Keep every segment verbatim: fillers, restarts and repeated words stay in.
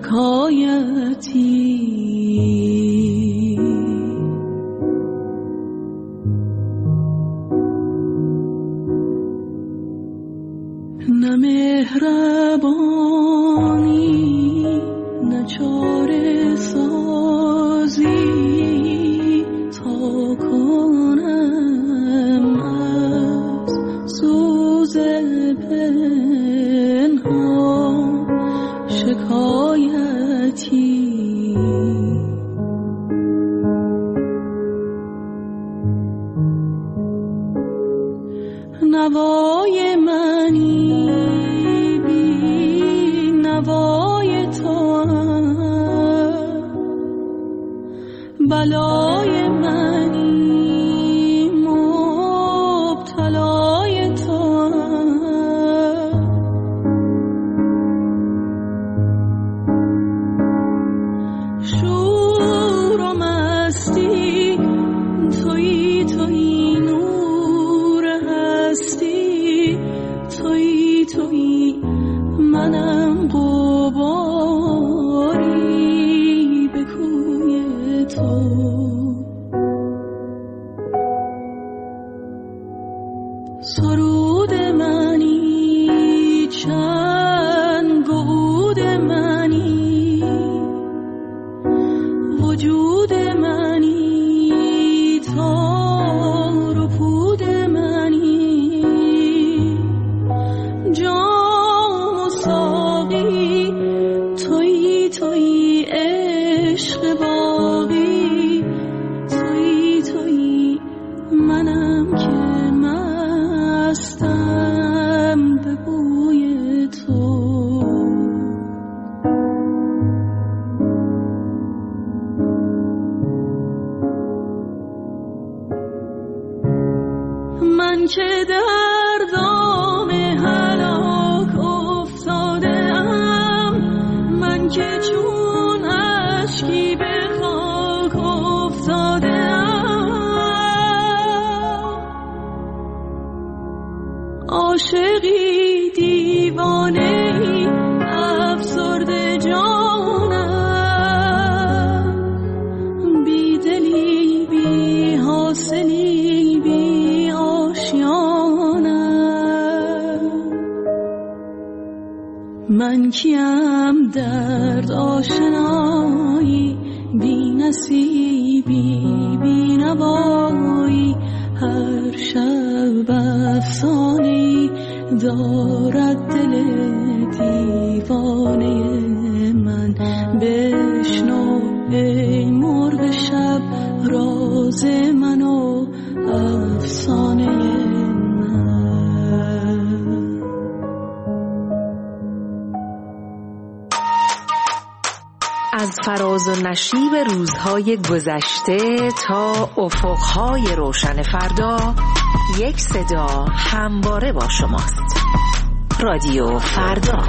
شکایتی نه مهربانی نه چاره سازی تا کنم از سوز پنهان شکایتی نوای منی بی نوای تو بلای منی مبتلای تو شور و مستی تویی تویی نور هستی تویی تویی منم غباری به کوی تو سرود منی چند گود منی وجود منی تار و پود منی جام و ساقی تویی تویی عشق باقی تویی تویی منم که مستم به بوی تو من که در دام هلاک افتادم من که چون اشکی به خاک افتادم عاشقی دیوانه‌ای افسرده جانم بی دلی بی حاصلی بی آشیانم من کیم درد آشنایی بی نصیبی بی نوایی هر شب افسانه‌ای دارد دل دیوانه من بشنو ای مرغ شب راز من و افسانه من. از فراز و نشیب روزهای گذشته تا افقهای روشن فردا یک صدا همواره با شماست. رادیو فردا.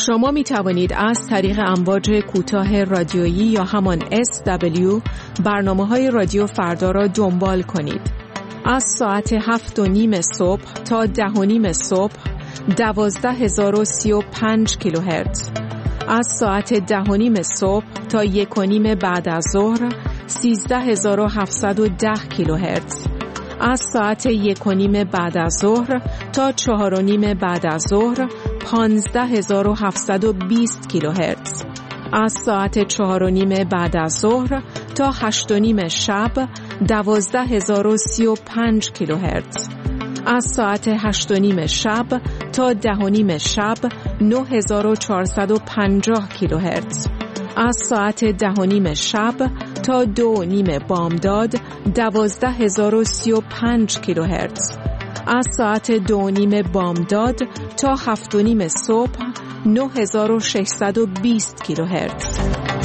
شما می توانید از طریق امواج کوتاه رادیویی یا همان اس دبلیو برنامه های رادیو فردا را دنبال کنید. از ساعت هفت و نیم صبح تا ده و نیم صبح دوازده هزار و سی و پنج کیلوهرتز، از ساعت ده و نیم صبح تا یک و نیم بعد از ظهر سیزده هزار و هفتصد و ده کیلوهرتز، از ساعت یک و نیم بعد از ظهر تا چهار و نیم بعد از ظهر پانزده هزار و هفتصد و بیست کیلوهرتز، از ساعت چهار و نیم بعد از ظهر تا هشت و نیم شب دوازده هزار و سی و پنج کیلوهرتز، از ساعت هشت و نیم شب تا ده و نیم شب نه هزار و چهارصد و پنجاه کیلوهرتز، از ساعت ده و نیم شب تا دو و نیم بامداد دوازده هزار و سی و پنج کیلوهرتز، از ساعت دو و نیم بامداد تا هفت و نیم صبح نه هزار و ششصد و بیست کیلوهرتز.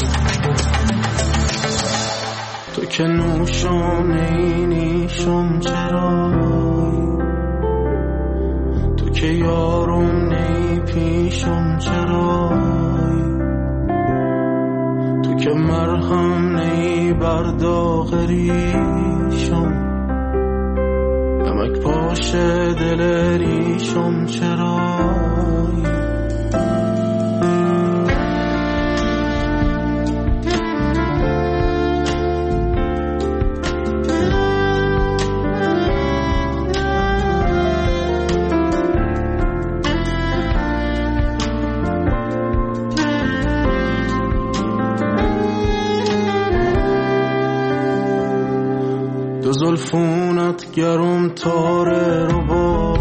تو که نوشم نیشم چرا، تو که یارم نی پیشم چرا، تو که مرهم نی بر داغ ریشم، نمک پاش دل ریشم چرا. دو زلفونت گرم تاره رو با،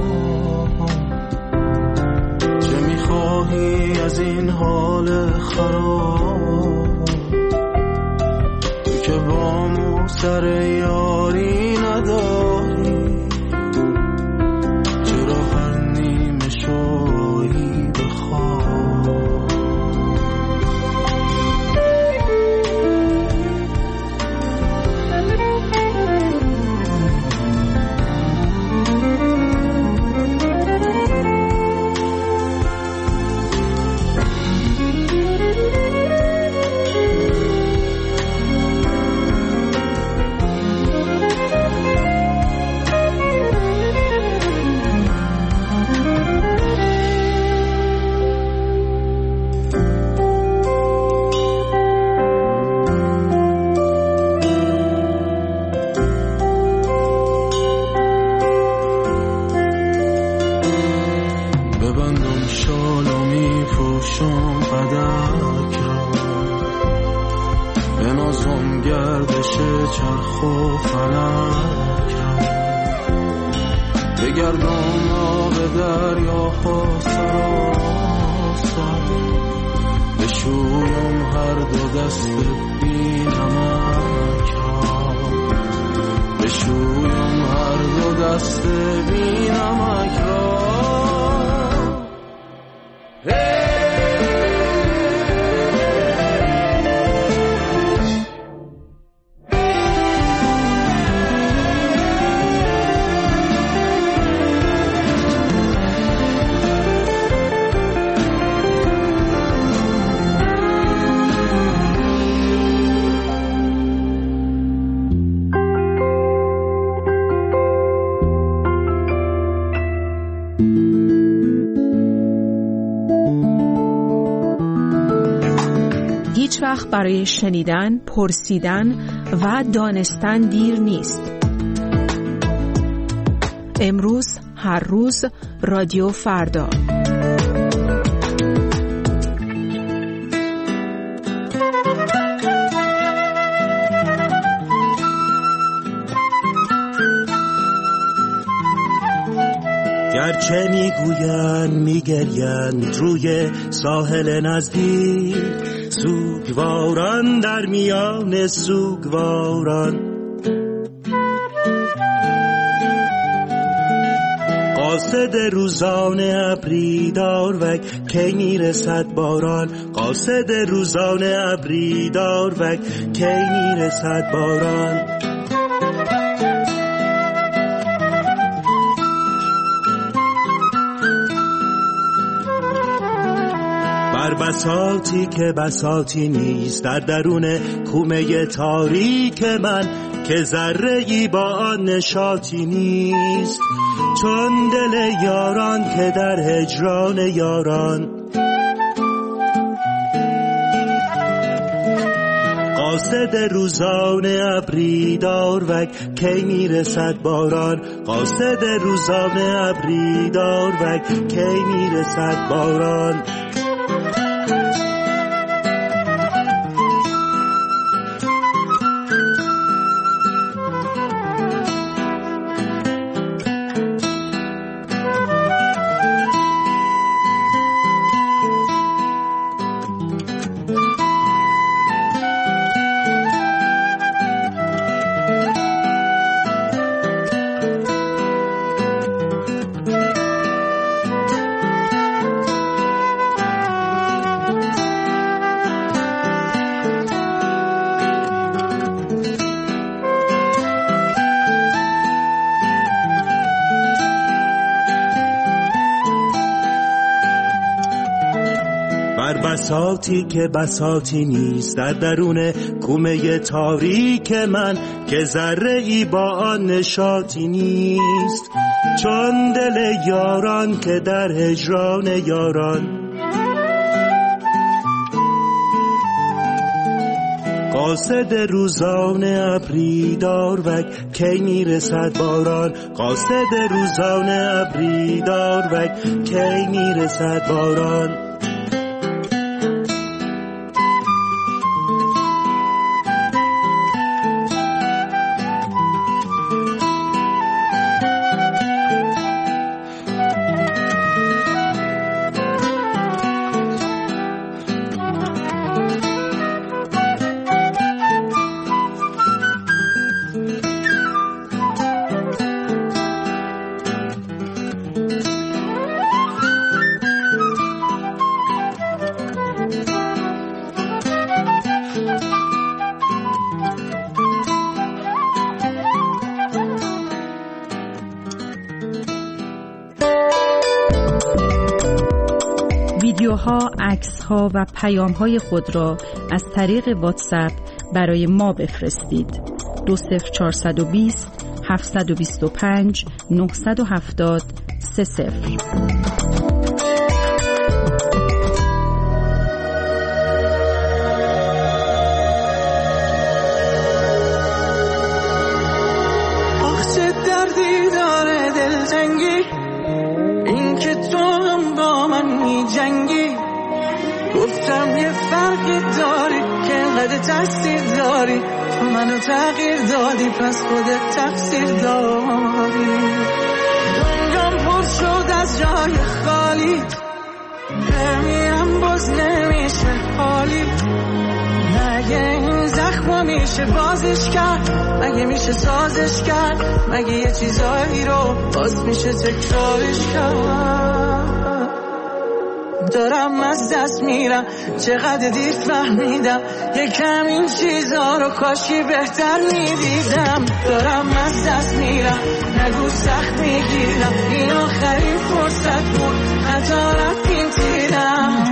چه میخواهی از این حال خراب، تو که با مو سر یاری نداری، چرا هر نیمه شویی بخواب. چرخ و فلک بگردم آب دریاها سراسر، بشویم هر دو دست بی نمک را، بشویم هر دو دست بی نمک را. هیچ وقت برای شنیدن، پرسیدن و دانستن دیر نیست. امروز، هر روز، رادیو فردا. گرچه میگوین میگرین روی ساحل نزدیک، سوگواران در میان سوگواران، قاصد روزانه ابری داروک کی میرسد باران، قاصد روزانه ابری داروک کی میرسد باران. بساطی که بساطی نیست در درون کومه تاریک من، که ذره ای با آن نشاطی نیست، چون دل یاران که در هجران یاران. قاصد روزانه ابری داروک کی میرسد باران، قاصد روزانه ابری داروک کی میرسد باران. بساطی که بساطی نیست در درون کومه تاریک من، که ذره ای با آن نشاطی نیست، چون دل یاران که در هجران یاران. قاصد روزانه ابری داروک کی میرسد باران، قاصد روزانه ابری داروک کی میرسد باران. ویدیوها، عکس‌ها و پیام‌های خود را از طریق واتساپ برای ما بفرستید. دو صفر چهارصد و بیست هفتصد و بیست و پنج نهصد و هفتاد سه صفر. گفتم یه فرقی داری که انقدر تاثیر داری، تو منو تغییر دادی پس خودت تقصیر داری. دنیام پر شد از جای خالی، بمیرم باز نمیشه حالی. مگه این زخم میشه بازش کرد، مگه میشه سازش کرد، مگه یه چیزایی رو باز میشه تکرارش کرد. دارم از دست میرم، چقدر دیر فهمیدم یکم این چیزا رو کاشی بهتر میدیدم. دارم از دست میرم، نگو سخت میگیرم، این آخرین فرصت بود حتی رفتیم تیرم.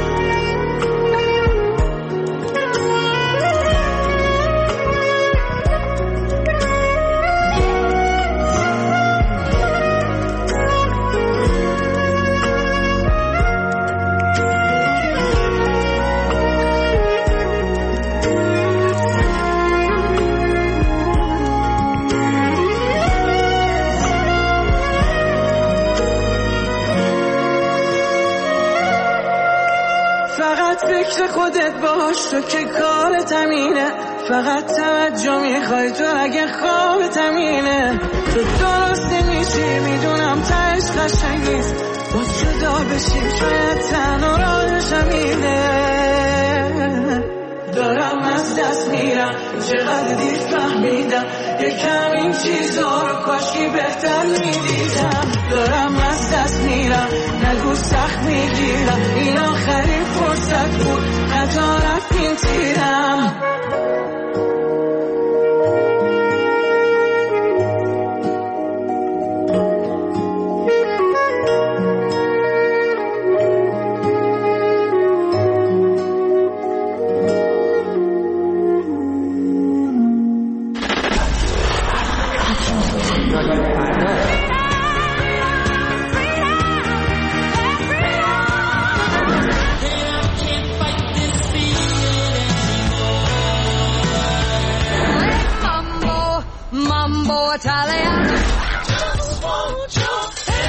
فکر خودت باش تو که کارت همینه، فقط توجه میخوای تو اگه خوابت همینه. تو درست نمیشی میدونم تهش قشنگ نیست، با جدا بشیم شاید تنها راهش همینه. دارم از دست میرم، چقدر دیر فهمیدم یکم این چیزا رو کاشی بهتر میدیدم. دارم از دست میرم، نگو سخت میگیرم، این آخرین فرصت بود حتی رفتیم تیرم.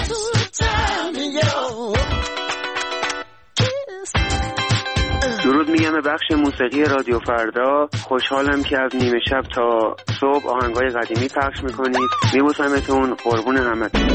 درود میگم به بخش موسیقی رادیو فردا. خوشحالم که از نیمه شب تا صبح آهنگای قدیمی پخش میکنید. میبوسمتون، قربون همتون.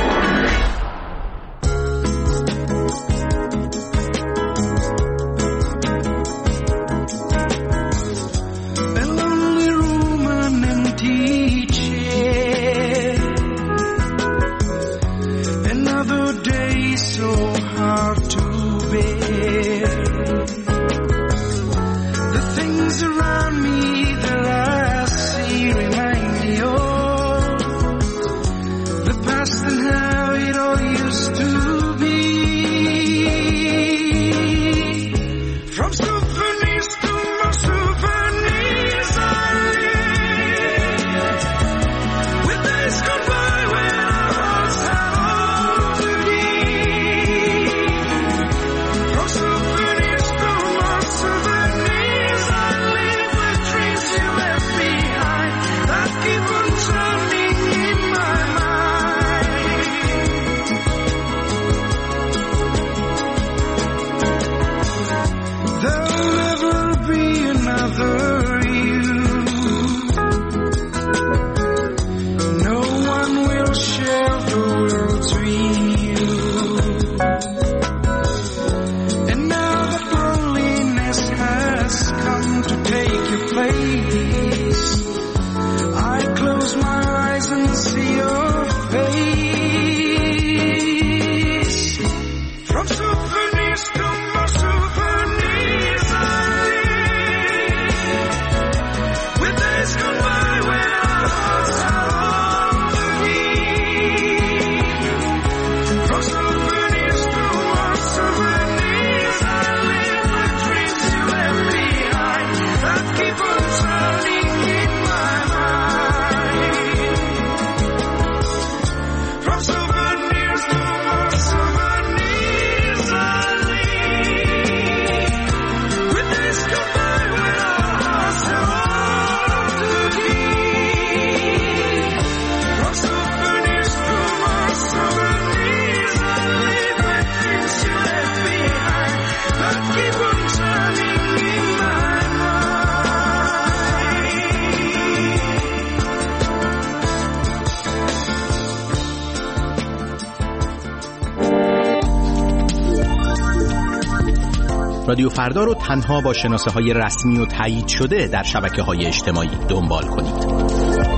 رادیو فردا رو تنها با شناسه های رسمی و تایید شده در شبکه های اجتماعی دنبال کنید.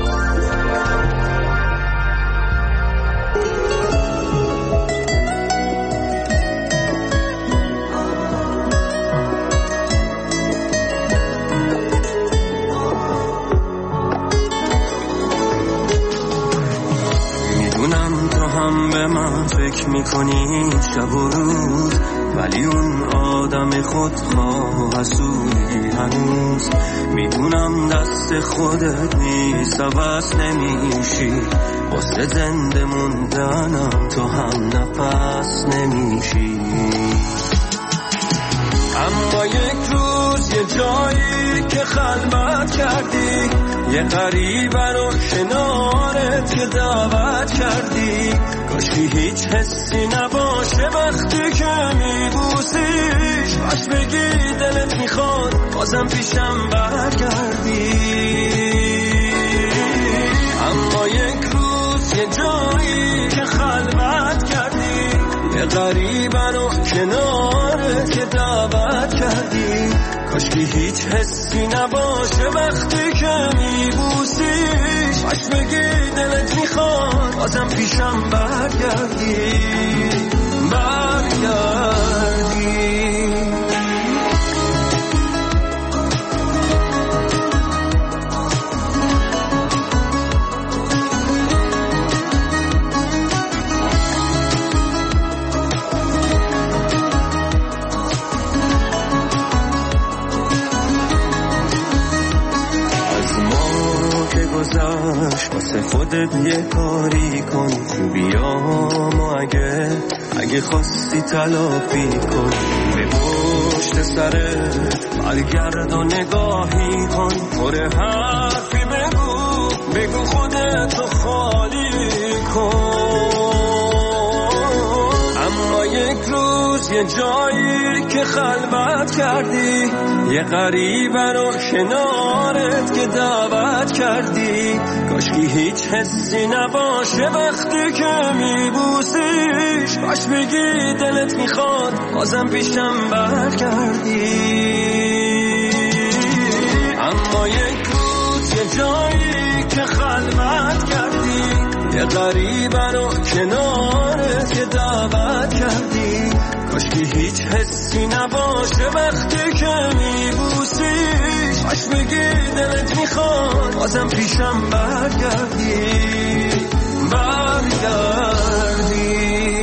میدونم تو هم به من فکر میکنی شب و روز، ولی اون آدم خودخواه و حسودی هنوز. میدونم دست خودت نیست عوض نمیشی، واسه زنده موندنم تو هم نفس نمیشی. اما یک روز یه جایی که خلوت کردی، یه غریبه رو کنارت که دعوت کردی. کاشکی هیچ حسی نباشه وقتی که میبوسیش، باش بگی دلت میخواد بازم پیشم برگردی. اما یک روز یه جایی که خلوت کردی، یه غریبه رو کنارت که دعوت کردی. کاشکی هیچ حسی نباشه وقتی که میبوسیش، باش بگی دلت میخواد بازم پیشم برگردی برگردی. گذشت واسه خودت یه کاری کن، خوبیامو اگه اگه خواستی تلافی کن. به پشت سرت برگرد و نگاهی کن، پر حرفی بگو بگو خودتو خالی کن. روز یه جایی که خلوت کردی، یه غریبه رو کنارت که دعوت کردی، کاشکی هیچ حسی نباشه وقتی که میبوسیش، کاش بگی دلت میخواد بازم پیشم برگردی. اما یک روز یه جایی که خلوت کردی، یه غریبه رو کنارت که دعوت کردی، کاشکی هیچ حسی نباشه وقتی که میبوسیش، کاش بگی دلت میخواد بازم پیشم برگردی برگردی.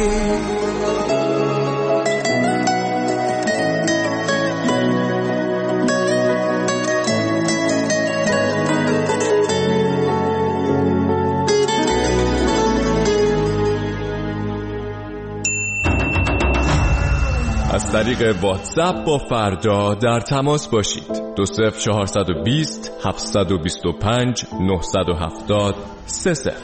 از طریق واتساپ با فردا در تماس باشید. دو صفر چهارصد و بیست هفتصد و بیست و پنج نهصد و هفتاد سه صفر.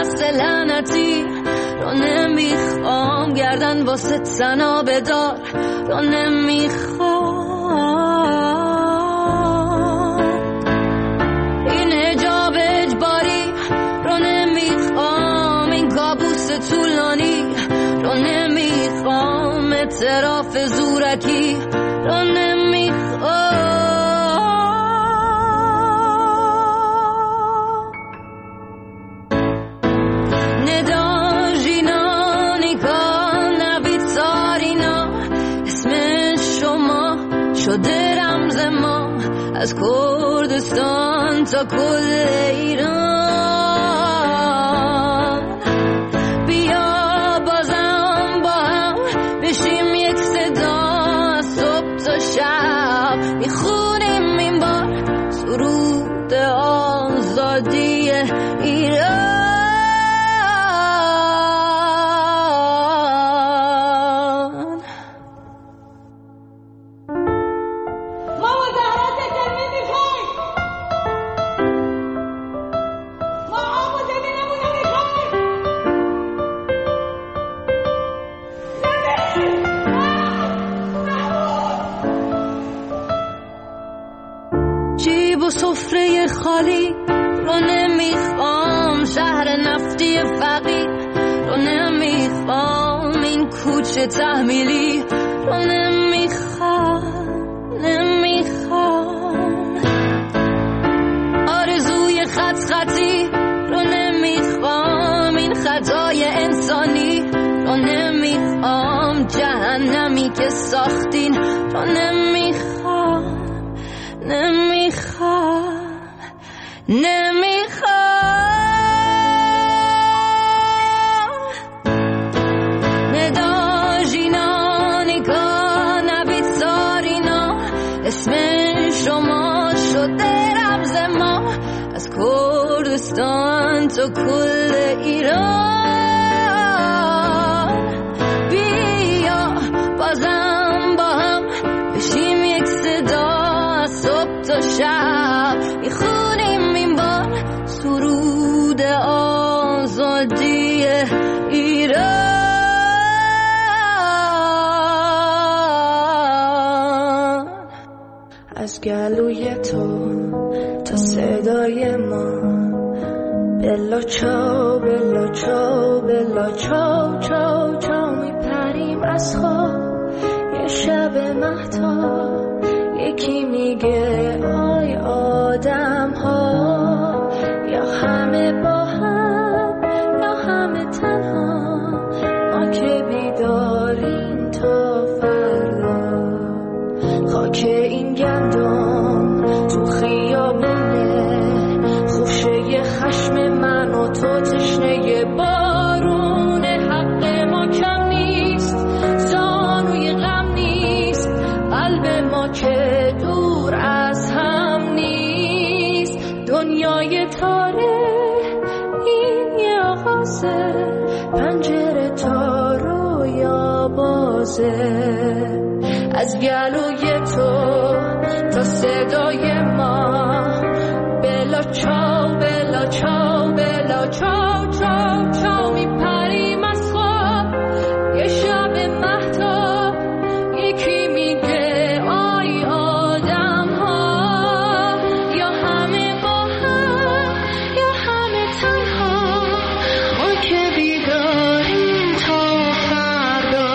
دست لعنتی رو نمیخوام، گردن واسه تنها بدار رو نمیخوام، این حجاب اجباری رو نمیخوام، این کابوس طولانی رو نمیخوام، اعتراف زورکی رو نمیخوام. شده رمز ما از کردستان تا کل ایران، بیا بازم با هم بشیم یک صدا، از صبح تا شب میخونیم این بار سرود آزادی ایران. سفره خالی رو نمیخوام، شهر نفتی فقیر رو نمیخوام، این کوچه تحمیلی رو نمیخوام نمیخوام، آرزوی خط خطی رو نمیخوام، این خطای انسانی رو نمیخوام، جهنمی که ساختین رو نمیخوام نمیخوام نمیخوام، ندا جینانی کن نبید سارینا، اسم شما شده رمز ما از کردستان تا کل ایران، بیا بازم با هم بشیم یک صدا، صبح تا شب میخونیم این بار سرود آزادی ایران. از گلوی تو تا صدای ما، بلا چاو بلا چاو بلا چاو چاو چاو، میپریم از خواب یه شب مهتاب، یکی میگه آی آدم ها، یا همه با هم یا همه تنها، ما که بیداریم تا فردا، خاک این گندم تو خیابونه، خوشه خشم من و تو تشنه بارونه، حق ما کم نیست، زانوی غم نیست، قلب ما که دور از هم نیست، دنیای تاره این یه آغازه، پنجره تا رویا بازه، از گلوی تو تا صدای ما، بلا چاو بلا چاو بلا چاو چاو چاو، میپریم از خواب یه شب مهتاب، یکی میگه آی آدم ها، یا همه با هم یا همه تنها، ما که بیداریم تا فردا.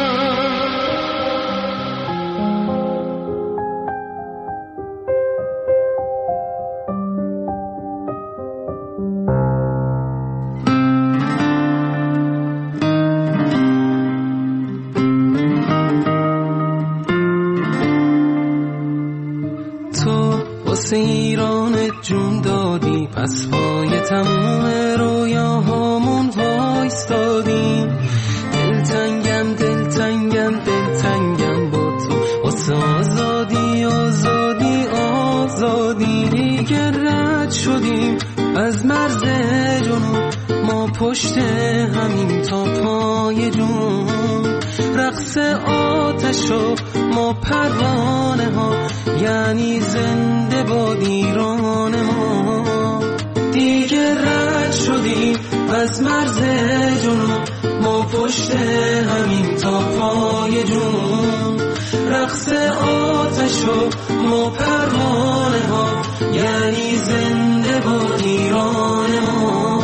واسه ایران جون دادی، پس پای تموم رویاهامون وایستادیم، دلتنگم دلتنگم دلتنگم با تو، واسه آزادی آزادی آزادی، دیگه رد شدیم از مرز جنوب، ما پشت همین تا پای جون، رقص آتش و ما پروانه ها، یعنی زنده باد ایران ما، دیگه رد شدیم از مرز جنون ما پشت همین تا پای جون، رقص آتش و ما پروانه ها، یعنی زنده با ایران ما.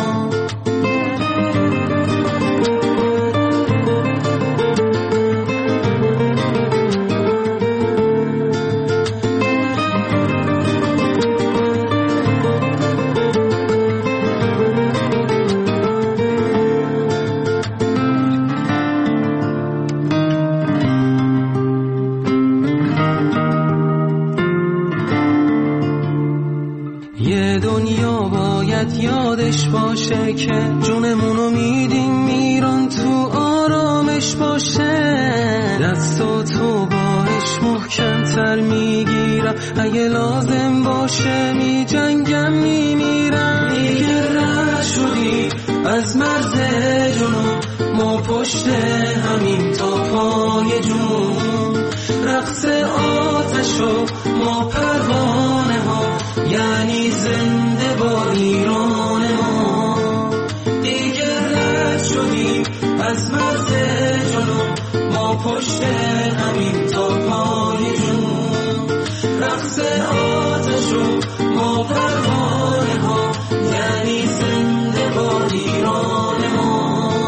یادش باشه که جونمونو میدیم میران، تو آرامش باشه، دستاتو باش محکم تر میگیرم، اگه لازم باشه می جنگم میمیرم. دیگه رد شدی از مرز جنون ما پشت همین تا پای جون، رقص آتش و ما پروانه ها، یعنی زنده با ایران ما. دیگه رد شدیم از مرز جنون ما پشت همین تا پای جون، رقص آتش و ما پروانه ها، یعنی زنده با ایران ما.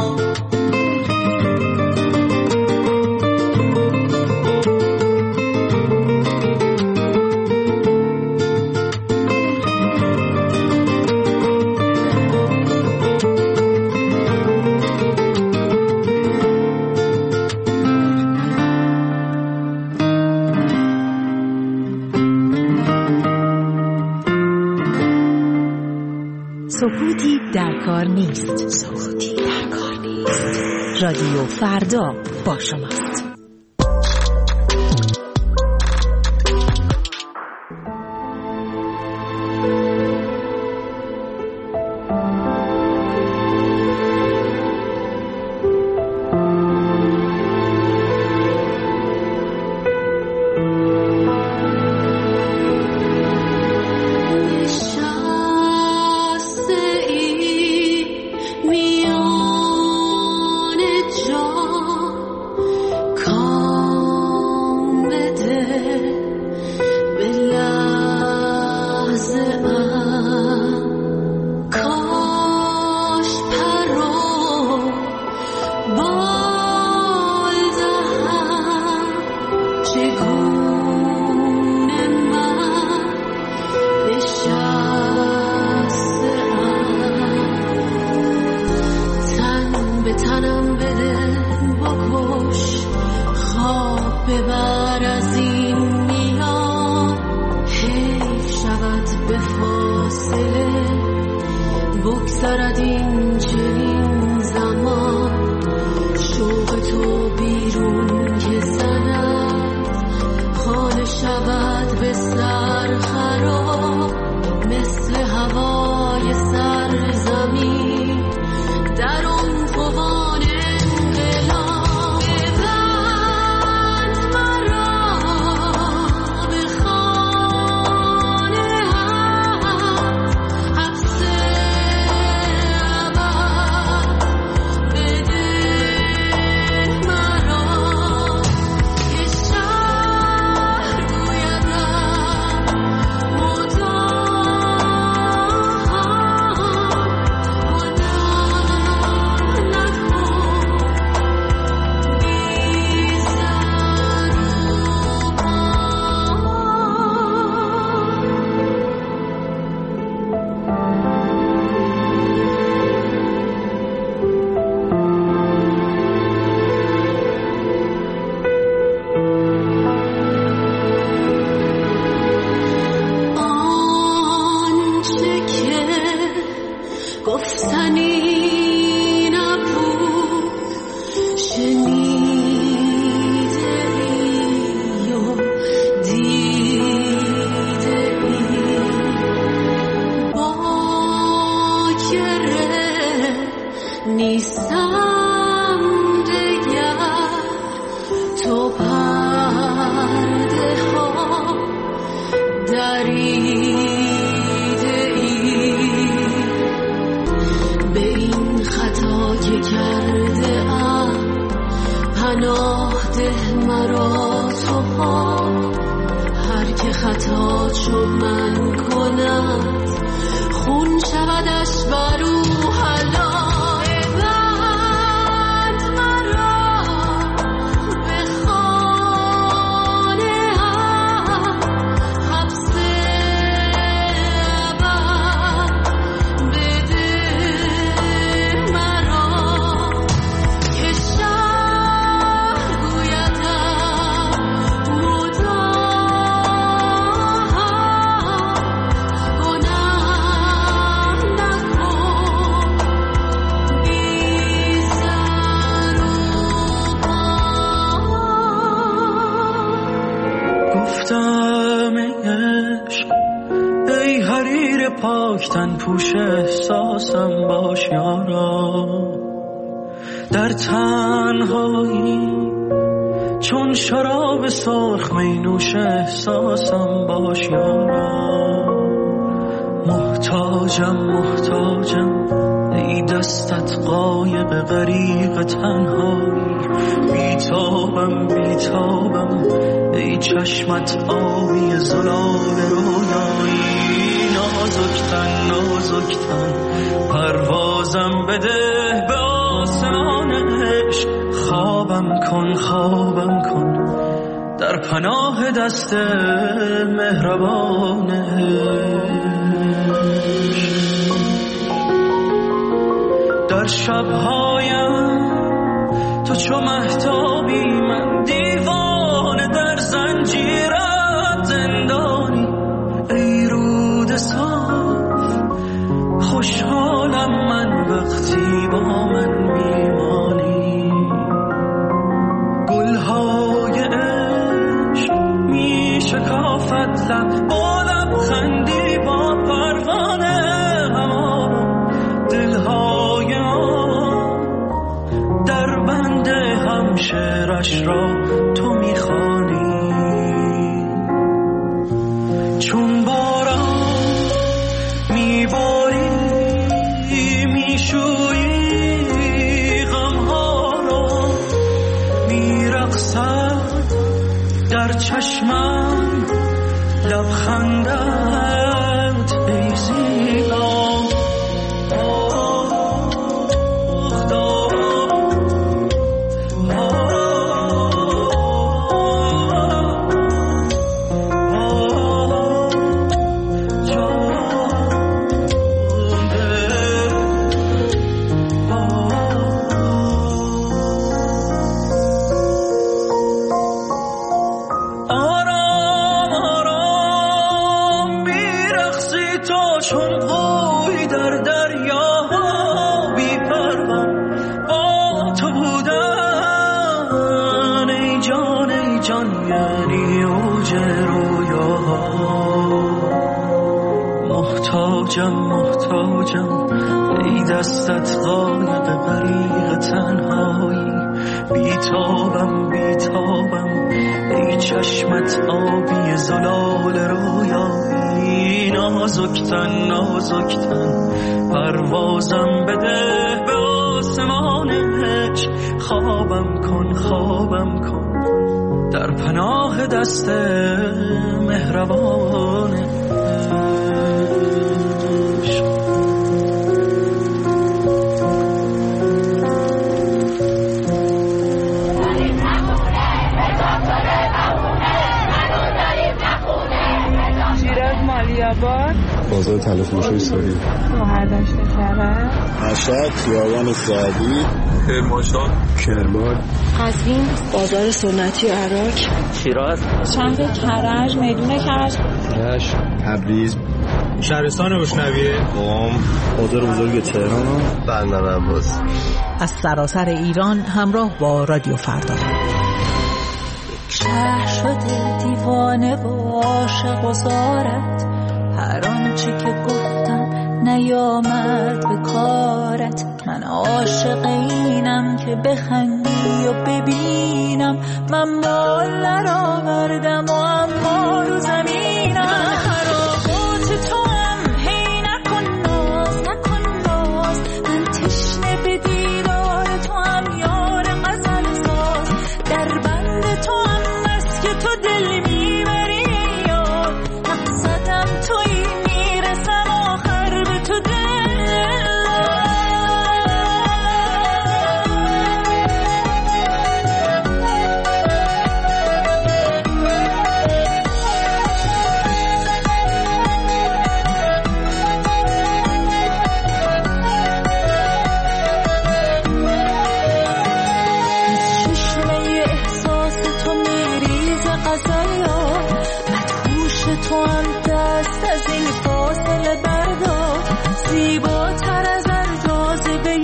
سکوتی در کار نیست. سکوتی در کار نیست. رادیو فردا با شماست. دریده ای به این که کرده ام پناه ده مرا تو ها هر که خطا چو من کند خون شودش برو حلا پاکتن پوش احساسم باش یارا در تنهایی چون شراب سرخ می نوش احساسم باش یارا محتاجم محتاجم ای دستت قایق غریق تنهایی بیتابم بیتابم ای چشمت آبی زلال رویایی نازکتن نازکتن پروازم بده به آسمان عشق خوابم کن خوابم کن در پناه دست مهربان عشق در شبهایم تو چو مهتابی من دیوانه در زنجیرت زندانی ای رود صاف خوشحالم من وقتی با من میمانی گلهای عشق میشکافد لب با لبخندی با پروانه هوا دلهای ما در بند همشهرش را تو میخوانی چون باران میباری میشویی غمها را میرقصد در چشمم لبخندت ای زیبا محتاجم محتاجم ای دستت قایق غریق تنهایی بیتابم بیتابم ای چشمت آبی زلال رویایی نازکتن نازکتن پروازم بده به آسمان عشق خوابم کن خوابم کن در پناه دست مهربان بازار تلفروشی سوری مهرداشت کرد مشهد خیابان سعدی کرمانشاه کرمان قزوین بازار سنتی عراق شیراز شهر کرج میدون کرج رشت تبریز شهرستان روشنویه قم بازار بزرگ تهران بندر عباس از سراسر ایران همراه با رادیو فردا شهر شده دیوانه با عاشق و زارت هر آنچه که گفتم نیامد به کارت من عاشق اینم که بخندی و ببینم من مال نرآوردم و اما رو زمینم خرابات تو هم هی نکن ناز نکن ناز من تشنه به دیدار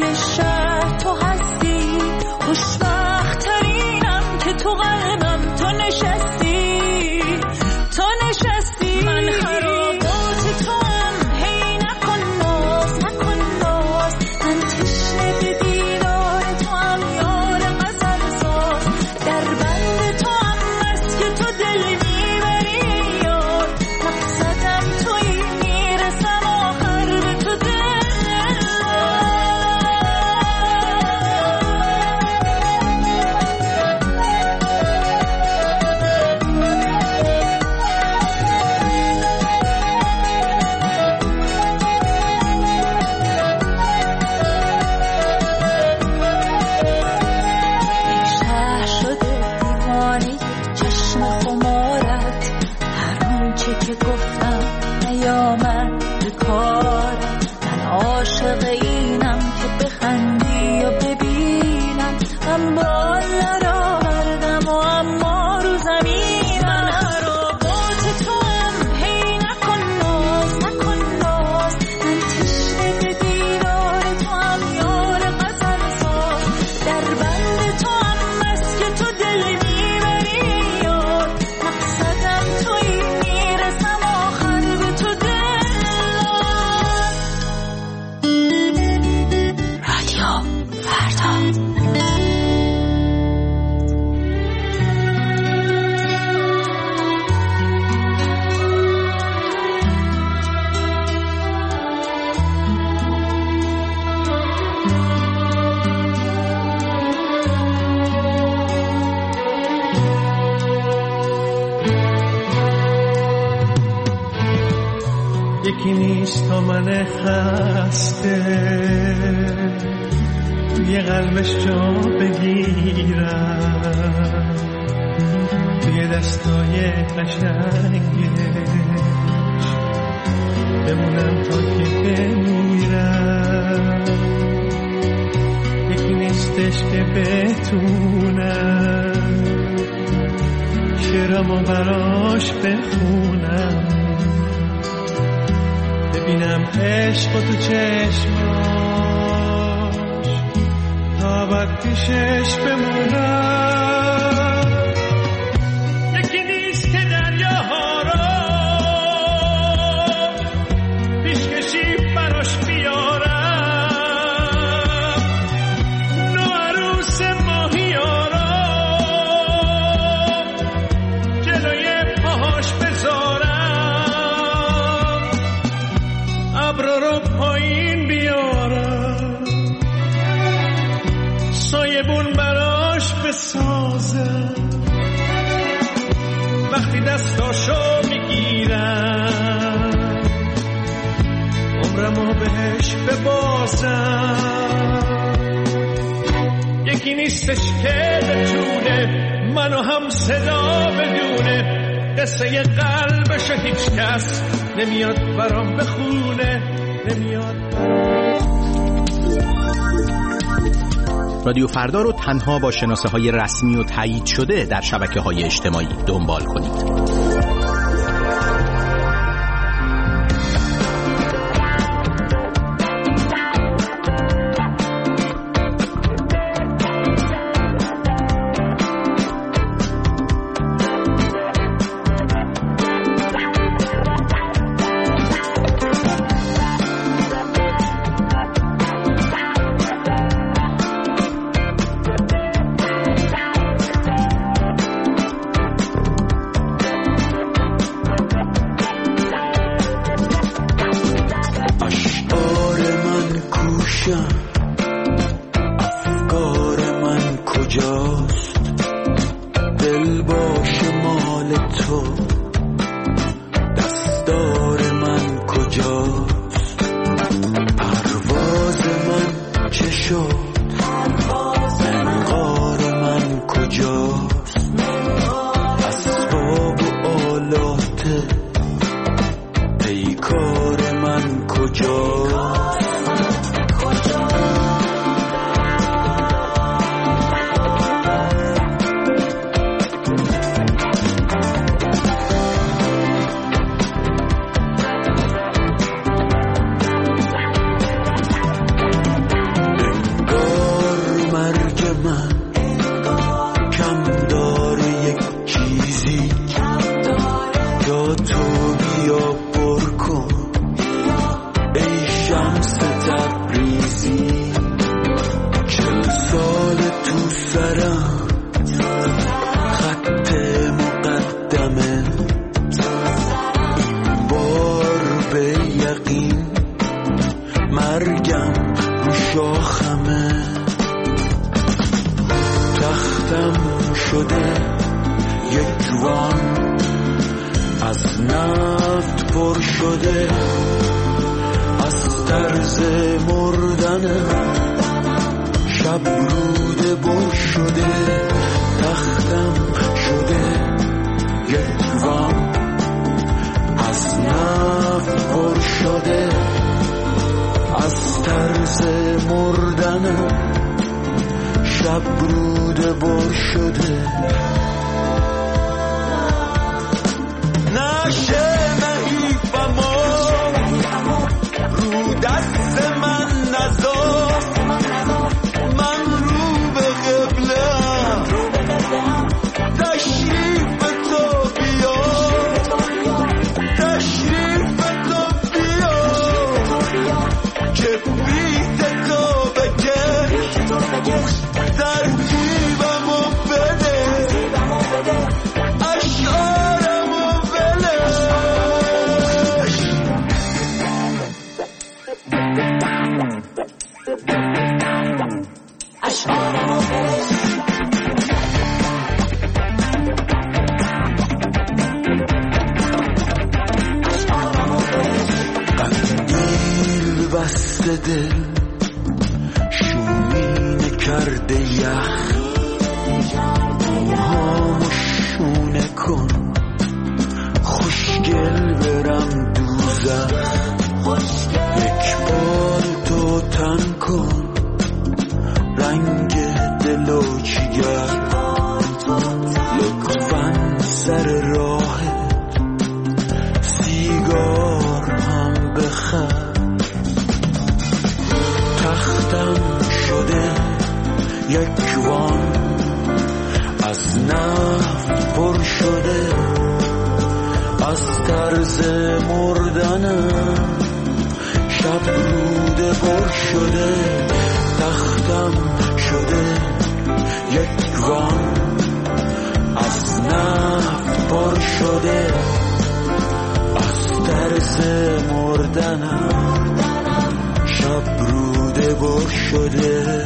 دل شهر تو هستی، خوشبخت ترینم که تو قلبم تو نشستی، تو نشستی. من خرابات تو هم هی نکن ناز، نکن ناز. من تشنه به دیدار تو هم یار غزل ساز، در بند تو هم است که تو دل میبری یاد. مقصدم تویی، میرسم آخر به تو دل. شهر شده دیوانه چشم خمارت، هر آنچه که گفتم نیامد به کارت. من عاشق اینم که بخندی و ببینم، من بال نرآوردم و اما رو زمینم. من خرابات تو هم هی نکن ناز، نکن ناز. من تشنه به دیدار تو هم یار غزل ساز، در بند تو هم است که تو دل میبری یاد. مقصدم تویی، میرسم آخر به تو دل. رادیو فردا. یکی نیست تا من خسته توی قلبش جا بگیرم، توی دستای قشنگش بمونم تا که بمیرم. یکی نیستش که بتونم شعرامو براش بخونم، ببینم عشق تو چشماش تا ابد پیشش بمونم. یکی نیست که دریاها را پیشکشی براش بیارم، نوعروس ماهیارا جلوی پاهاش بذارم، ابرو رو پایین بیارم، سایبون براش بسازم. وقتی دستاشو میگیرم عمرمو بهش ببازم. یکی نیستش که بتونه منو هم صدا بدونه، قصه قلبش هیچ کس نمیاد برام بخونه، نمیاد. رادیو فردا رو تنها با شناسه های رسمی و تایید شده در شبکه های اجتماعی دنبال کنید. شده یک وان از نفت پر شده از طرز مردنم شب روده بر شده تختم شده یک وان از نفت پر شده از طرز مردنم شب روده بر شده نشه نهیفمو رو دست من نذار من رو به قبله‌ام تشریف تو بیا تشریف تو بیا که بیت تو بکش ترتیبمو بده اشعارمو بلش اشعارمو بلش قندیل بسته دل شومینه کرده یخ موهامو شونه کن خوشگل برم دوزخ یک بال تو تن کن رنگ دل و جگر لطفاً سر راهت سیگار هم بخر تختم شده یک وان از نفت پر شده از طرز مردنم شب روده پر شده تختم شده یک وان از نفت پر شده از طرز مردنم شب روده پر شده